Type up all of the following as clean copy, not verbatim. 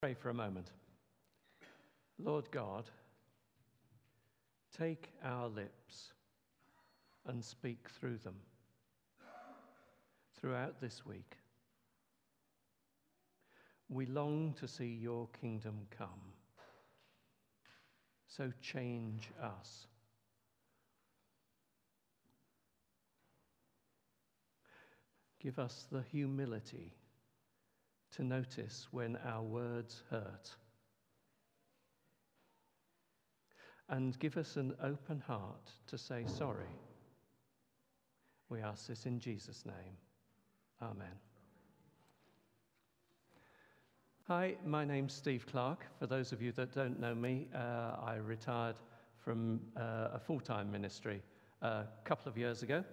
Pray for a moment. Lord God, take our lips and speak through them throughout this week. We long to see your kingdom come. So change us. Give us the humility to notice when our words hurt. And give us an open heart to say sorry. We ask this in Jesus' name. Amen. Hi, my name's Steve Clark. For those of you that don't know me, I retired from a full-time ministry a couple of years ago.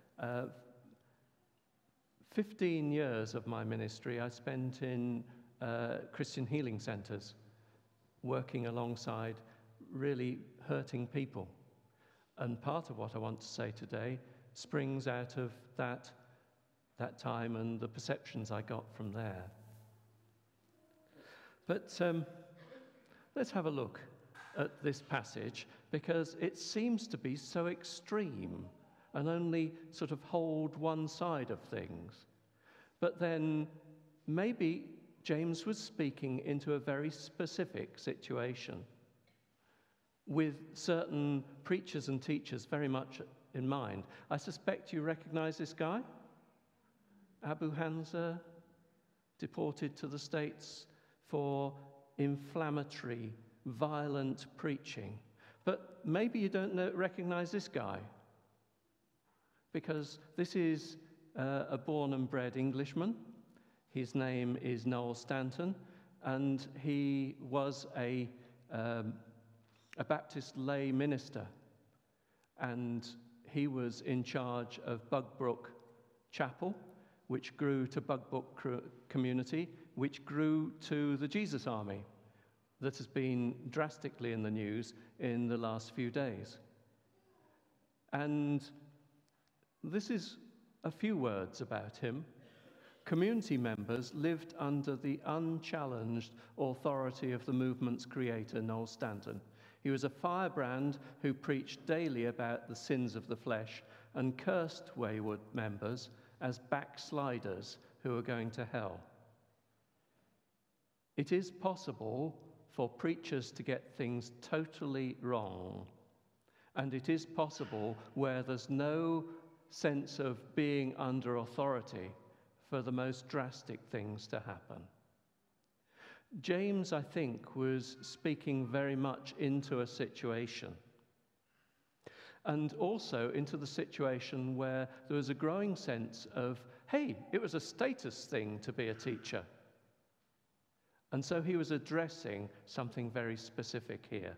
15 years of my ministry I spent in Christian healing centers, working alongside really hurting people. And part of what I want to say today springs out of that time and the perceptions I got from there. But let's have a look at this passage, because it seems to be so extreme and only sort of hold one side of things. But then maybe James was speaking into a very specific situation with certain preachers and teachers very much in mind. I suspect you recognize this guy, Abu Hamza, deported to the States for inflammatory, violent preaching. But maybe you don't recognize this guy, because this is a born and bred Englishman. His name is Noel Stanton, and he was a Baptist lay minister, and he was in charge of Bugbrook Chapel, which grew to Bugbrook Community, which grew to the Jesus Army that has been drastically in the news in the last few days. And this is a few words about him. Community members lived under the unchallenged authority of the movement's creator, Noel Stanton. He was a firebrand who preached daily about the sins of the flesh and cursed wayward members as backsliders who are going to hell. It is possible for preachers to get things totally wrong, and it is possible where there's no sense of being under authority for the most drastic things to happen. James, I think, was speaking very much into a situation, and also into the situation where there was a growing sense of, hey, it was a status thing to be a teacher. And so he was addressing something very specific here.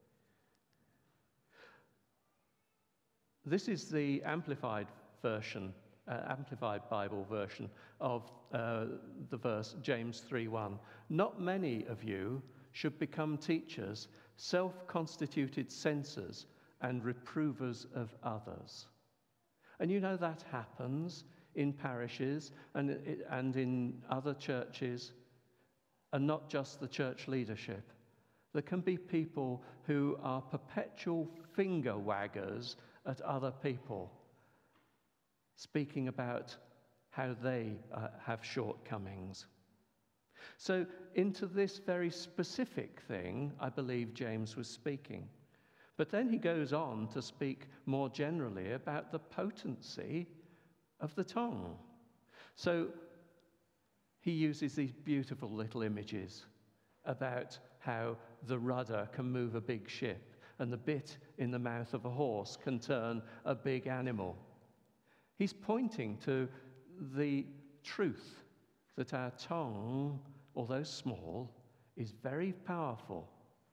This is the Amplified version, Amplified Bible version of the verse, James 3:1. Not many of you should become teachers, self-constituted censors and reprovers of others. And you know that happens in parishes and in other churches, and not just the church leadership. There can be people who are perpetual finger waggers at other people, speaking about how they have shortcomings. So into this very specific thing, I believe James was speaking. But then he goes on to speak more generally about the potency of the tongue. So he uses these beautiful little images about how the rudder can move a big ship and the bit in the mouth of a horse can turn a big animal. He's pointing to the truth that our tongue, although small, is very powerful.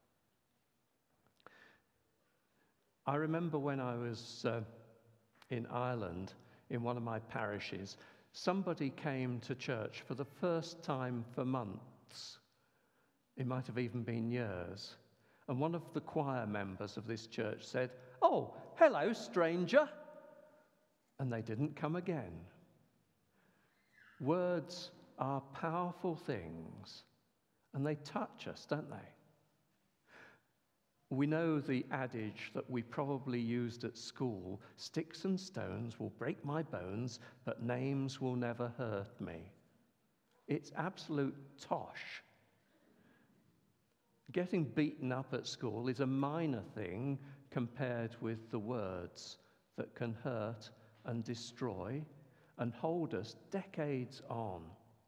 I remember when I was in Ireland, in one of my parishes, somebody came to church for the first time for months. It might have even been years. And one of the choir members of this church said, "Oh, hello, stranger." And they didn't come again. Words are powerful things, and they touch us, don't they? We know the adage that we probably used at school, sticks and stones will break my bones, but names will never hurt me. It's absolute tosh. Getting beaten up at school is a minor thing compared with the words that can hurt and destroy and hold us decades on.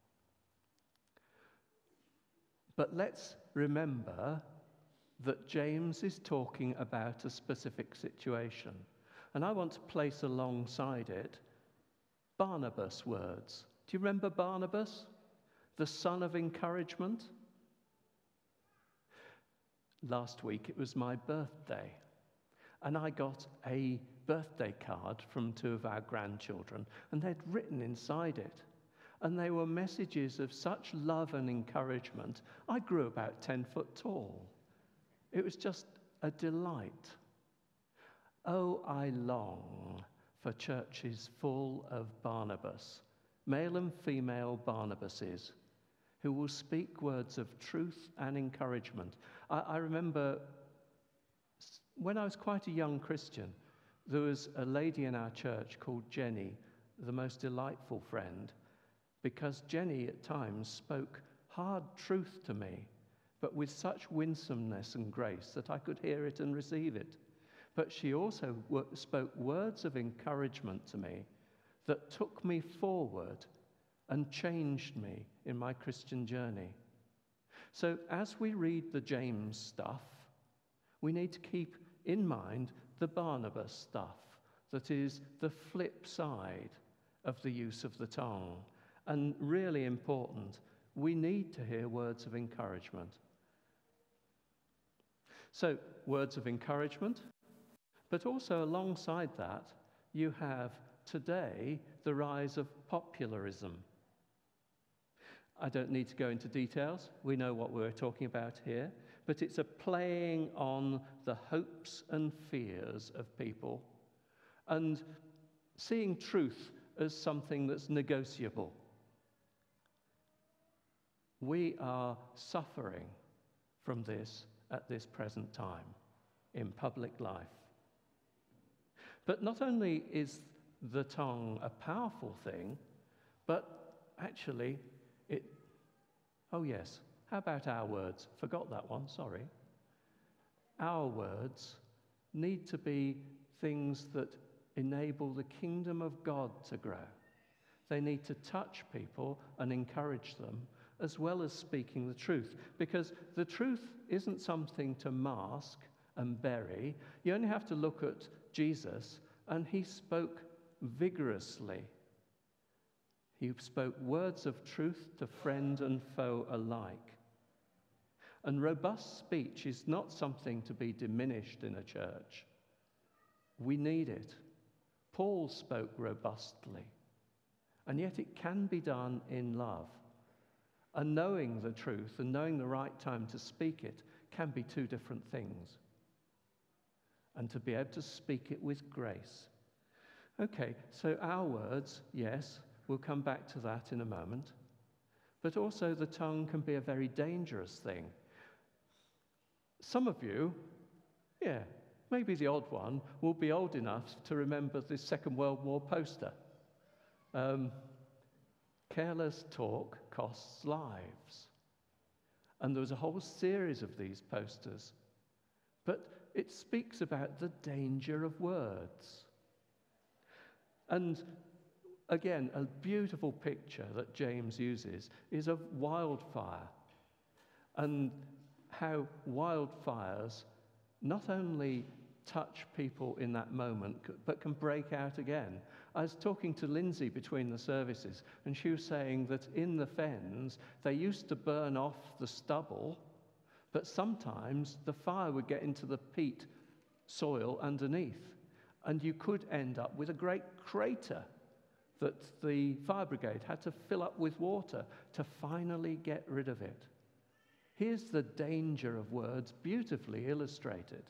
But let's remember that James is talking about a specific situation. And I want to place alongside it Barnabas' words. Do you remember Barnabas, the son of encouragement? Last week it was my birthday, and I got a birthday card from two of our grandchildren, and they'd written inside it, and they were messages of such love and encouragement. I grew about 10 foot tall. It was just a delight. Oh, I long for churches full of Barnabas, male and female Barnabases, who will speak words of truth and encouragement. I remember when I was quite a young Christian, there was a lady in our church called Jenny, the most delightful friend, because Jenny at times spoke hard truth to me, but with such winsomeness and grace that I could hear it and receive it. But she also spoke words of encouragement to me that took me forward and changed me in my Christian journey. So as we read the James stuff, we need to keep in mind the Barnabas stuff, that is the flip side of the use of the tongue. And really important, we need to hear words of encouragement. So, words of encouragement, but also alongside that, you have today the rise of popularism. I don't need to go into details. We know what we're talking about here. But it's a playing on the hopes and fears of people and seeing truth as something that's negotiable. We are suffering from this at this present time in public life. But not only is the tongue a powerful thing, but actually oh yes, how about our words? Forgot that one, sorry. Our words need to be things that enable the kingdom of God to grow. They need to touch people and encourage them, as well as speaking the truth, because the truth isn't something to mask and bury. You only have to look at Jesus, and he spoke vigorously. He spoke words of truth to friend and foe alike. And robust speech is not something to be diminished in a church. We need it. Paul spoke robustly, and yet it can be done in love. And knowing the truth and knowing the right time to speak it can be two different things. And to be able to speak it with grace. Okay, so our words, yes, we'll come back to that in a moment. But also the tongue can be a very dangerous thing. Some of you, maybe the odd one, will be old enough to remember this Second World War poster. Careless talk costs lives. And there was a whole series of these posters. But it speaks about the danger of words. And again, a beautiful picture that James uses is of wildfire, and how wildfires not only touch people in that moment, but can break out again. I was talking to Lindsay between the services, and she was saying that in the fens, they used to burn off the stubble, but sometimes the fire would get into the peat soil underneath, and you could end up with a great crater that the fire brigade had to fill up with water to finally get rid of it. Here's the danger of words beautifully illustrated.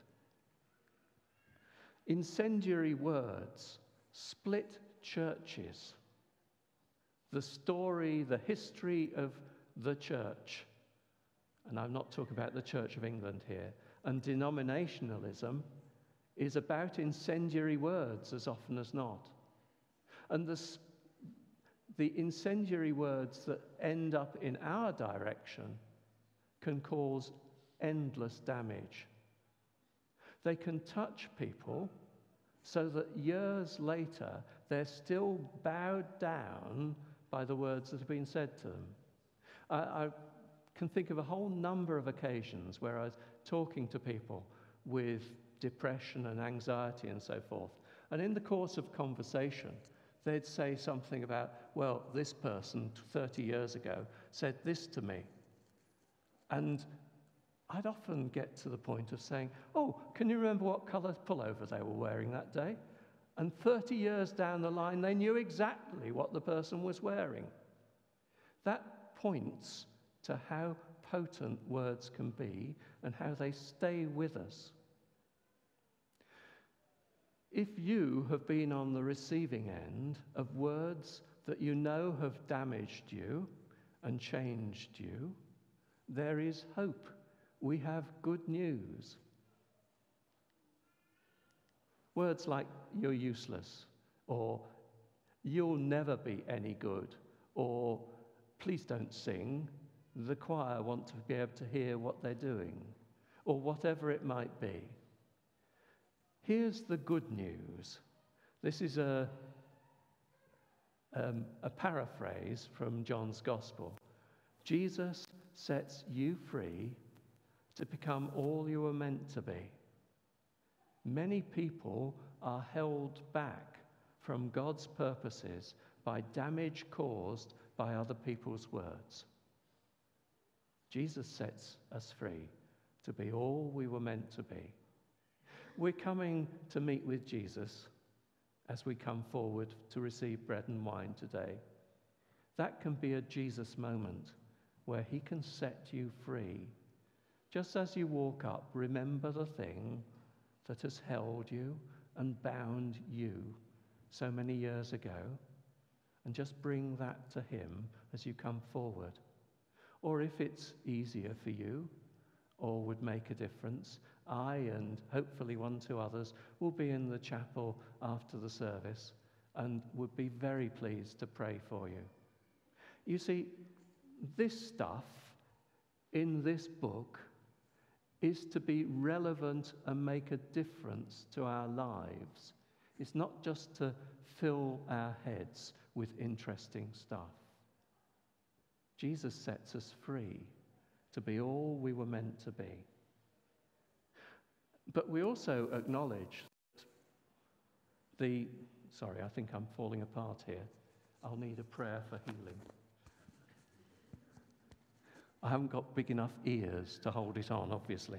Incendiary words split churches. The story, the history of the church and I'm not talking about the Church of England here, and denominationalism is about incendiary words as often as not. And the incendiary words that end up in our direction can cause endless damage. They can touch people so that years later they're still bowed down by the words that have been said to them. I can think of a whole number of occasions where I was talking to people with depression and anxiety and so forth, and in the course of conversation they'd say something about, well, this person 30 years ago said this to me. And I'd often get to the point of saying, oh, can you remember what colour pullover they were wearing that day? And 30 years down the line, they knew exactly what the person was wearing. That points to how potent words can be and how they stay with us. If you have been on the receiving end of words that you know have damaged you and changed you, there is hope. We have good news. Words like, you're useless, or you'll never be any good, or please don't sing, the choir want to be able to hear what they're doing, or whatever it might be. Here's the good news. This is a paraphrase from John's Gospel. Jesus sets you free to become all you were meant to be. Many people are held back from God's purposes by damage caused by other people's words. Jesus sets us free to be all we were meant to be. We're coming to meet with Jesus as we come forward to receive bread and wine today. That can be a Jesus moment where he can set you free. Just as you walk up, remember the thing that has held you and bound you so many years ago, and just bring that to him as you come forward. Or if it's easier for you or would make a difference, I and hopefully 1 or 2 others will be in the chapel after the service and would be very pleased to pray for you. You see, this stuff in this book is to be relevant and make a difference to our lives. It's not just to fill our heads with interesting stuff. Jesus sets us free to be all we were meant to be. But we also acknowledge sorry, I think I'm falling apart here. I'll need a prayer for healing. I haven't got big enough ears to hold it on, obviously.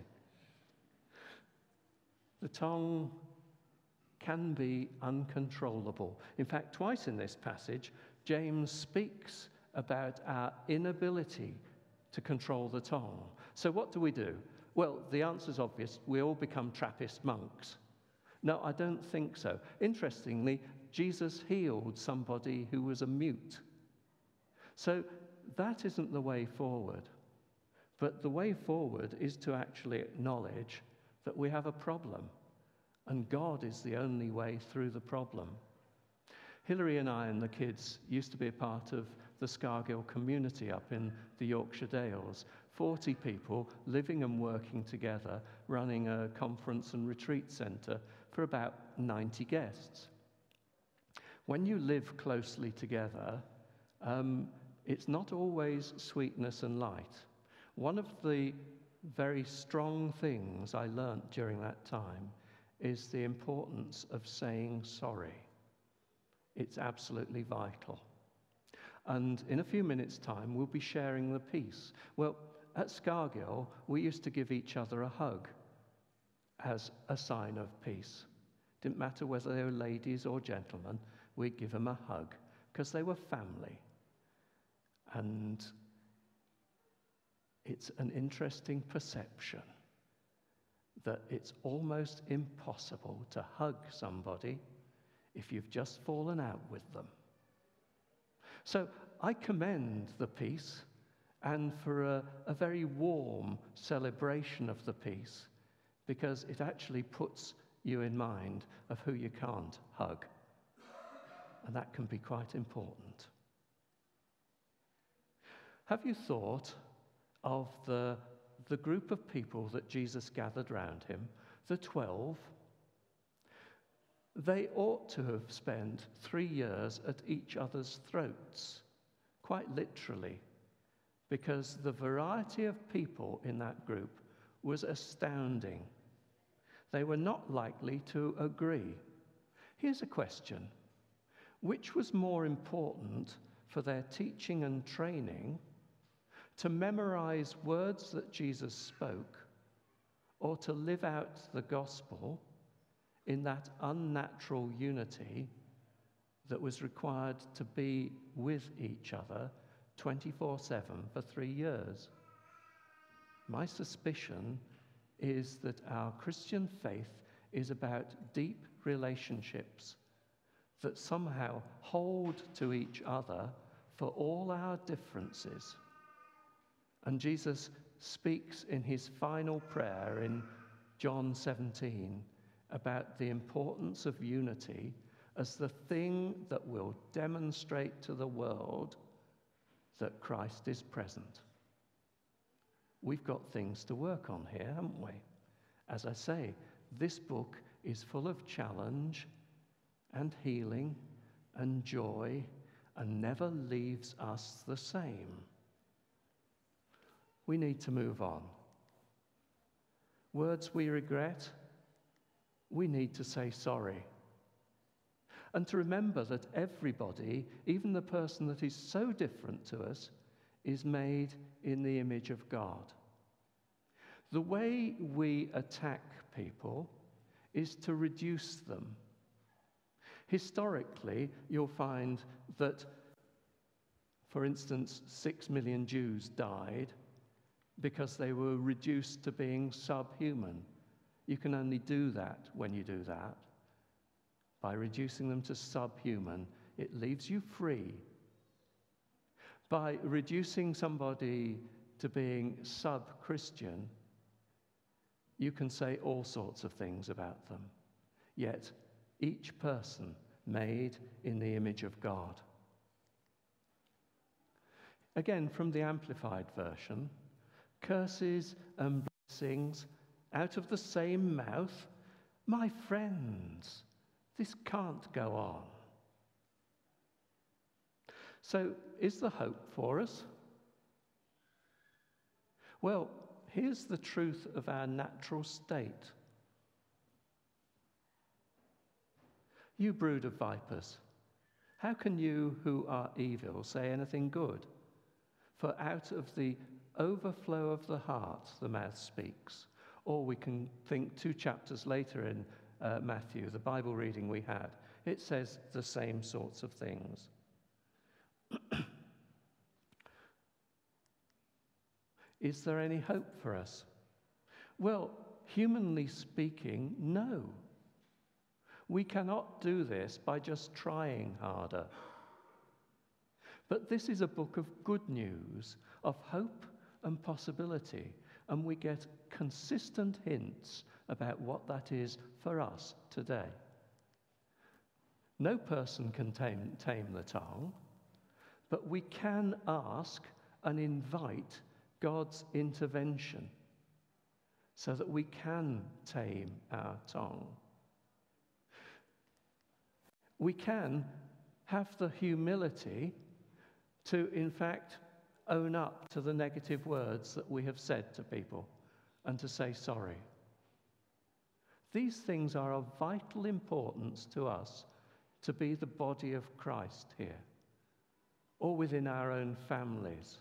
The tongue can be uncontrollable. In fact, twice in this passage, James speaks about our inability to control the tongue. So what do? Well, the answer's obvious. We all become Trappist monks. No, I don't think so. Interestingly, Jesus healed somebody who was a mute. So that isn't the way forward. But the way forward is to actually acknowledge that we have a problem, and God is the only way through the problem. Hilary and I and the kids used to be a part of the Scargill community up in the Yorkshire Dales. 40 people living and working together, running a conference and retreat centre for about 90 guests. When you live closely together, it's not always sweetness and light. One of the very strong things I learnt during that time is the importance of saying sorry. It's absolutely vital. And in a few minutes' time, we'll be sharing the peace. Well, at Scargill, we used to give each other a hug as a sign of peace. Didn't matter whether they were ladies or gentlemen, we'd give them a hug because they were family. And it's an interesting perception that it's almost impossible to hug somebody if you've just fallen out with them. So I commend the peace and for a very warm celebration of the peace, because it actually puts you in mind of who you can't hug. And that can be quite important. Have you thought of the group of people that Jesus gathered round him, the 12? They ought to have spent 3 years at each other's throats, quite literally, because the variety of people in that group was astounding. They were not likely to agree. Here's a question. Which was more important for their teaching and training, to memorize words that Jesus spoke, or to live out the gospel in that unnatural unity that was required to be with each other 24/7 for 3 years? My suspicion is that our Christian faith is about deep relationships that somehow hold to each other for all our differences. And Jesus speaks in his final prayer in John 17 about the importance of unity as the thing that will demonstrate to the world that Christ is present. We've got things to work on here, haven't we? As I say, this book is full of challenge and healing and joy and never leaves us the same. We need to move on. Words we regret, we need to say sorry. And to remember that everybody, even the person that is so different to us, is made in the image of God. The way we attack people is to reduce them. Historically, you'll find that, for instance, 6 million Jews died because they were reduced to being subhuman. You can only do that when you do that. By reducing them to subhuman, it leaves you free. By reducing somebody to being sub-Christian, you can say all sorts of things about them. Yet, each person made in the image of God. Again, from the Amplified Version, curses and blessings out of the same mouth. My friends, this can't go on. So, is there hope for us? Well, here's the truth of our natural state. You brood of vipers, how can you who are evil say anything good? For out of the overflow of the heart, the mouth speaks. Or we can think 2 chapters later in Matthew, the Bible reading we had, it says the same sorts of things. Is there any hope for us? Well, humanly speaking, no. We cannot do this by just trying harder. But this is a book of good news, of hope and possibility, and we get consistent hints about what that is for us today. No person can tame the tongue, but we can ask and invite God's intervention so that we can tame our tongue. We can have the humility to, in fact, own up to the negative words that we have said to people and to say sorry. These things are of vital importance to us to be the body of Christ here, or within our own families.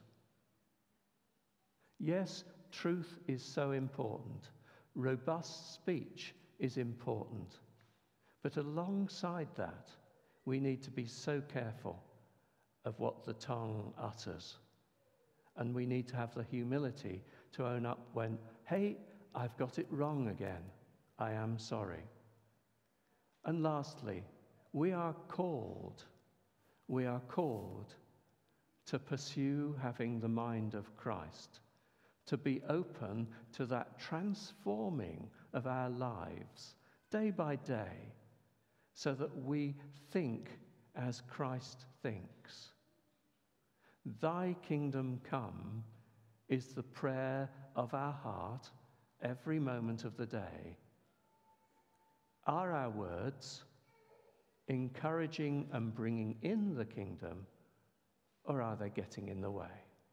Yes, truth is so important. Robust speech is important. But alongside that, we need to be so careful of what the tongue utters. And we need to have the humility to own up when, hey, I've got it wrong again. I am sorry. And lastly, we are called to pursue having the mind of Christ, to be open to that transforming of our lives day by day, so that we think as Christ thinks. Thy kingdom come is the prayer of our heart every moment of the day. Are our words encouraging and bringing in the kingdom, or are they getting in the way?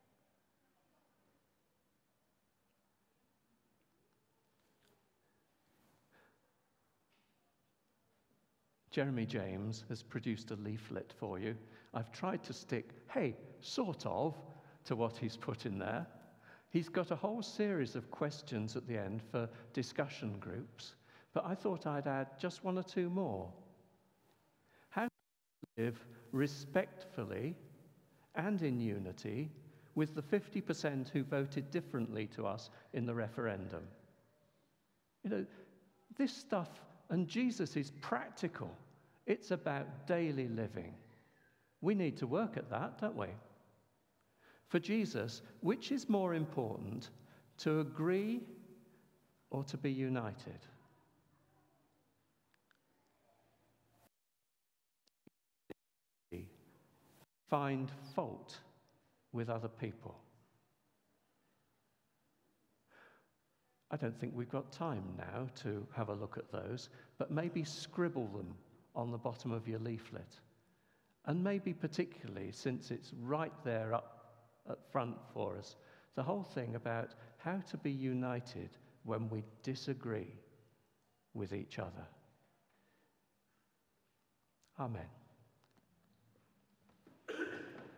Jeremy James has produced a leaflet for you. I've tried to stick, sort of, to what he's put in there. He's got a whole series of questions at the end for discussion groups, but I thought I'd add just one or two more. How to live respectfully and in unity with the 50% who voted differently to us in the referendum? You know, this stuff, and Jesus is practical. It's about daily living. We need to work at that, don't we? For Jesus, which is more important, to agree or to be united? Find fault with other people. I don't think we've got time now to have a look at those, but maybe scribble them on the bottom of your leaflet. And maybe particularly, since it's right there up front for us, the whole thing about how to be united when we disagree with each other. Amen.